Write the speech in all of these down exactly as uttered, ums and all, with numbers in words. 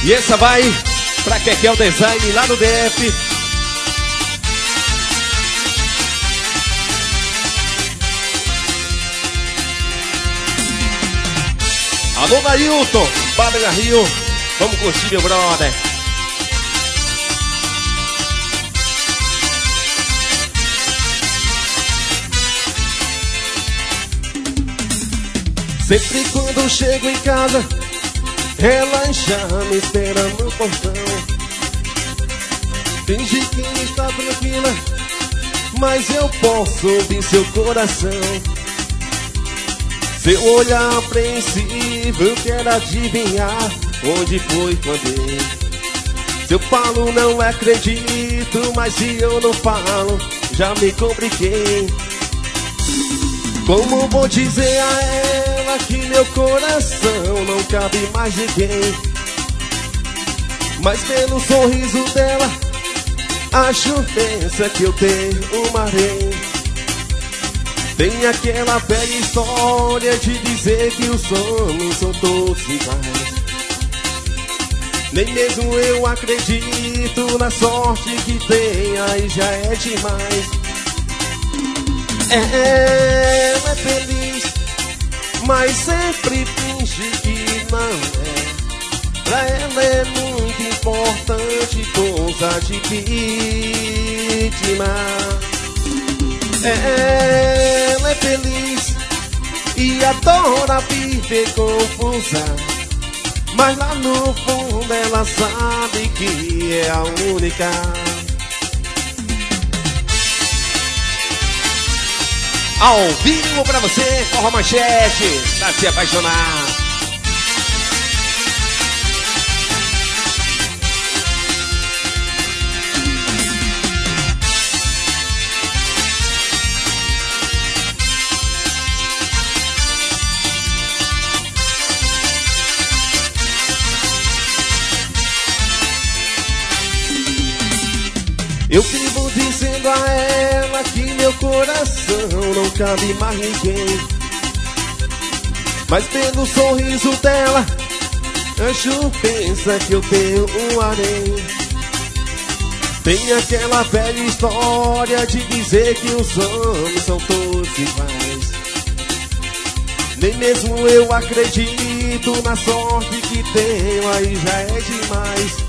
E essa vai pra Kekel Design lá no D F. Alô, Nailton, Bárbara Rio, vamos curtir, meu brother. Sempre quando chego em casa, ela já me espera no portão. Finge que está tranquila, mas eu posso ouvir seu coração. Seu olhar apreensivo, quero adivinhar onde foi quando eu. Se eu falo não acredito, mas se eu não falo, já me compliquei. Como vou dizer a ela que meu coração não cabe mais ninguém? Mas pelo sorriso dela, acho pensa que eu tenho uma rei. Tem aquela velha história de dizer que os homens são todos iguais. Nem mesmo eu acredito na sorte que tem, aí já é demais. Ela é feliz, mas sempre finge que não é. Pra ela é muito importante pousar de vítima. Ela é feliz e adora viver confusa, mas lá no fundo ela sabe que é a única. Ao vivo pra você, Forró Manchete, pra se apaixonar. Eu vivo dizendo a ela que meu coração não cabe mais ninguém. Mas pelo sorriso dela, anjo pensa que eu tenho um harém. Tem aquela velha história de dizer que os homens são todos iguais. Nem mesmo eu acredito na sorte que tenho, aí já é demais.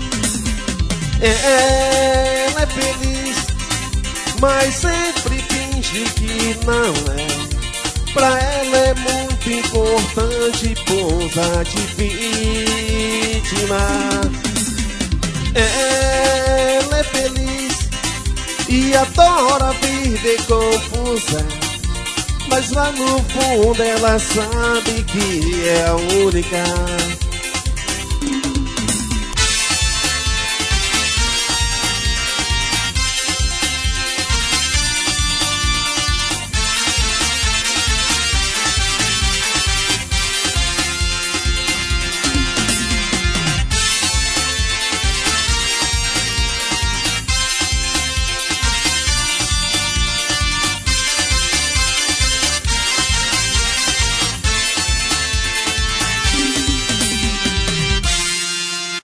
Ela é feliz, mas sempre finge que não é. Pra ela é muito importante pousar de vítima. Ela é feliz e adora viver confusa, mas lá no fundo ela sabe que é a única.